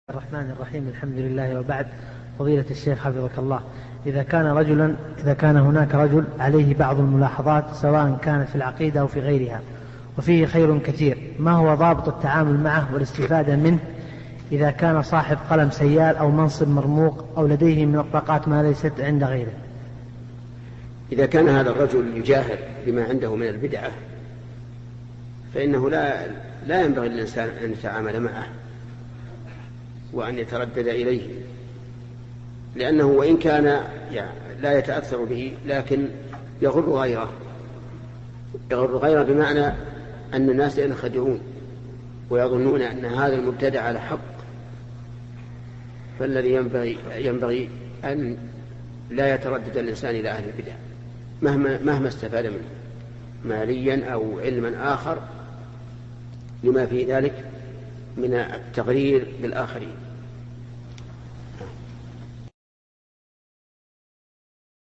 الرحمن الرحيم. الحمد لله، وبعد. فضيلة الشيخ حفظك الله، إذا كان هناك رجل عليه بعض الملاحظات سواء كانت في العقيدة أو في غيرها وفيه خير كثير، ما هو ضابط التعامل معه والاستفادة منه إذا كان صاحب قلم سيال أو منصب مرموق أو لديه من الطاقات ما ليست عند غيره؟ إذا كان هذا الرجل يجاهر بما عنده من البدعة فإنه لا ينبغي للإنسان أن يتعامل معه وأن يتردد إليه، لأنه وإن كان لا يتأثر به لكن يغر غيره بمعنى أن الناس ينخدعون ويظنون أن هذا المبتدع على حق. فالذي ينبغي أن لا يتردد الإنسان إلى أهل البدع مهما استفاد منه ماليا أو علما آخر لما في ذلك من التغرير بالآخرين.